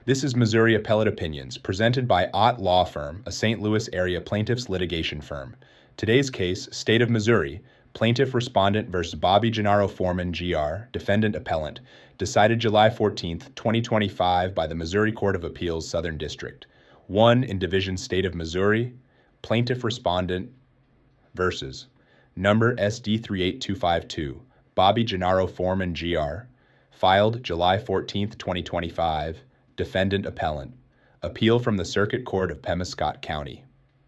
This is Missouri Appellate Opinions, presented by Ott Law Firm, a St. Louis area plaintiffs litigation firm. Today's case, State of Missouri, Plaintiff Respondent versus Bobby Gennaro Foreman, Gr., Defendant Appellant, decided July 14, 2025 by the Missouri Court of Appeals, Southern District. 1 in Division State of Missouri, Plaintiff Respondent versus number SD38252, Bobby Gennaro Foreman, Gr., filed July 14, 2025, Defendant Appellant. Appeal from the Circuit Court of Pemiscot County.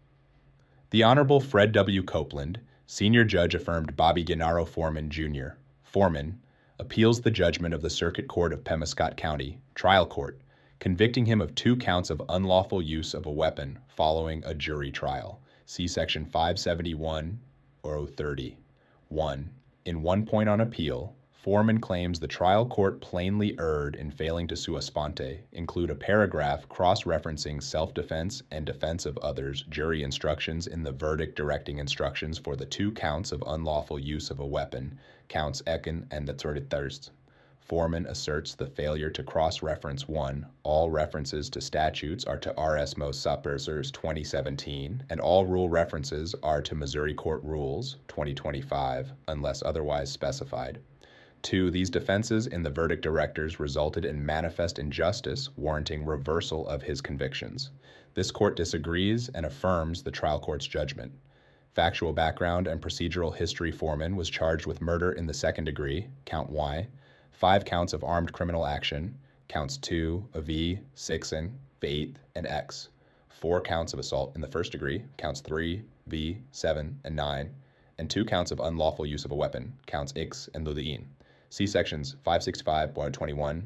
The Honorable Fred W. Copeland, Senior Judge affirmed Bobby Gennaro Foreman, Jr., Foreman, appeals the judgment of the Circuit Court of Pemiscot County, Trial Court, convicting him of 2 counts of unlawful use of a weapon following a jury trial. See Section 571 or 030. 1. In 1 point on appeal, Foreman claims the trial court plainly erred in failing to sua sponte include a paragraph cross-referencing self-defense and defense of others jury instructions in the verdict directing instructions for the 2 counts of unlawful use of a weapon, counts Ecken and the thirst. Foreman asserts the failure to cross-reference 1. All references to statutes are to R.S. Mos Sappersers 2017, and all rule references are to Missouri Court Rules 2025, unless otherwise specified. 2. These defenses in the verdict directors resulted in manifest injustice, warranting reversal of his convictions. This court disagrees and affirms the trial court's judgment. Factual background and procedural history. Foreman was charged with murder in the second degree, count Y, 5 counts of armed criminal action, counts 2, V, 6, and 8, and X, 4 counts of assault in the first degree, counts 3, V, 7, and 9, and 2 counts of unlawful use of a weapon, counts X and Ludein. See Sections 565.21,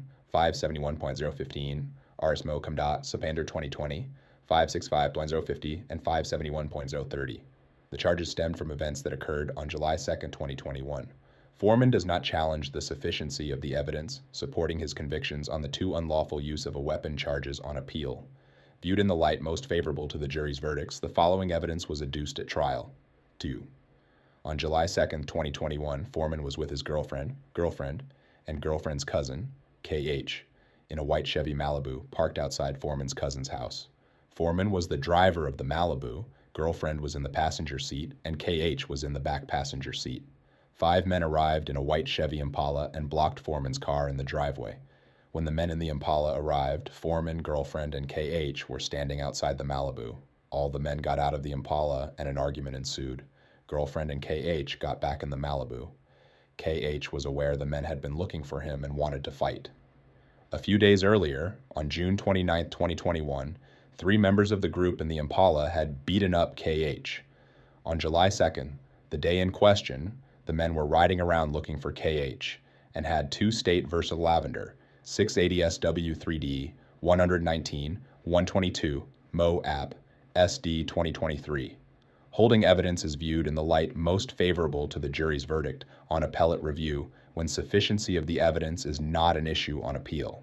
571.015, Ars Mo Comdat, Supander 2020, 565.050, and 571.030. The charges stemmed from events that occurred on July 2, 2021. Foreman does not challenge the sufficiency of the evidence supporting his convictions on the 2 unlawful use of a weapon charges on appeal. Viewed in the light most favorable to the jury's verdicts, the following evidence was adduced at trial. 2. On July 2, 2021, Foreman was with his girlfriend, and girlfriend's cousin, K.H., in a white Chevy Malibu parked outside Foreman's cousin's house. Foreman was the driver of the Malibu, girlfriend was in the passenger seat, and K.H. was in the back passenger seat. 5 men arrived in a white Chevy Impala and blocked Foreman's car in the driveway. When the men in the Impala arrived, Foreman, girlfriend, and K.H. were standing outside the Malibu. All the men got out of the Impala and an argument ensued. Girlfriend and K.H. got back in the Malibu. K.H. was aware the men had been looking for him and wanted to fight. A few days earlier, on June 29, 2021, 3 members of the group in the Impala had beaten up K.H. On July 2nd, the day in question, the men were riding around looking for K.H. and had 2 State versus Lavender, 680 SW3D, 119, 122, Mo App, SD 2023. Holding evidence is viewed in the light most favorable to the jury's verdict on appellate review when sufficiency of the evidence is not an issue on appeal.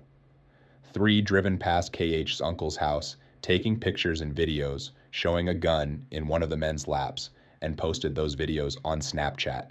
3 driven past K.H.'s uncle's house, taking pictures and videos showing a gun in one of the men's laps, and posted those videos on Snapchat.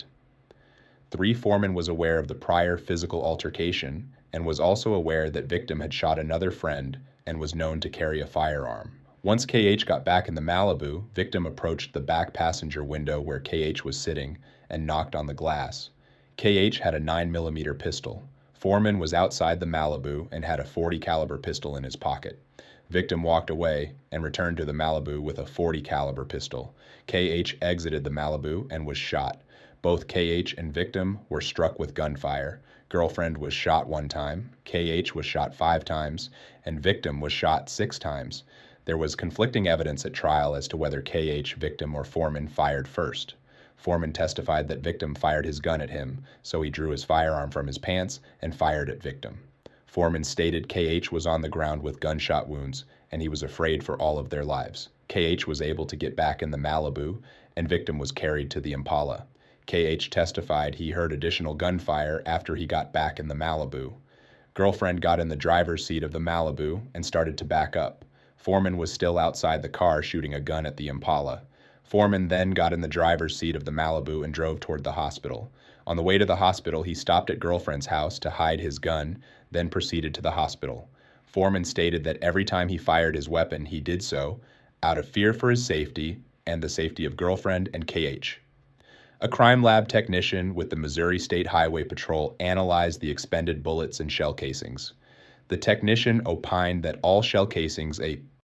3 Foreman was aware of the prior physical altercation and was also aware that victim had shot another friend and was known to carry a firearm. Once K.H. got back in the Malibu, victim approached the back passenger window where K.H. was sitting and knocked on the glass. K.H. had a 9mm pistol. Foreman was outside the Malibu and had a .40 caliber pistol in his pocket. Victim walked away and returned to the Malibu with a .40 caliber pistol. K.H. exited the Malibu and was shot. Both K.H. and victim were struck with gunfire. Girlfriend was shot 1 time, K.H. was shot 5 times, and victim was shot 6 times. There was conflicting evidence at trial as to whether K.H., victim, or Foreman fired first. Foreman testified that victim fired his gun at him, so he drew his firearm from his pants and fired at victim. Foreman stated K.H. was on the ground with gunshot wounds, and he was afraid for all of their lives. K.H. was able to get back in the Malibu, and victim was carried to the Impala. K.H. testified he heard additional gunfire after he got back in the Malibu. Girlfriend got in the driver's seat of the Malibu and started to back up. Foreman was still outside the car shooting a gun at the Impala. Foreman then got in the driver's seat of the Malibu and drove toward the hospital. On the way to the hospital, he stopped at girlfriend's house to hide his gun, then proceeded to the hospital. Foreman stated that every time he fired his weapon, he did so out of fear for his safety and the safety of girlfriend and KH. A crime lab technician with the Missouri State Highway Patrol analyzed the expended bullets and shell casings. The technician opined that all shell casings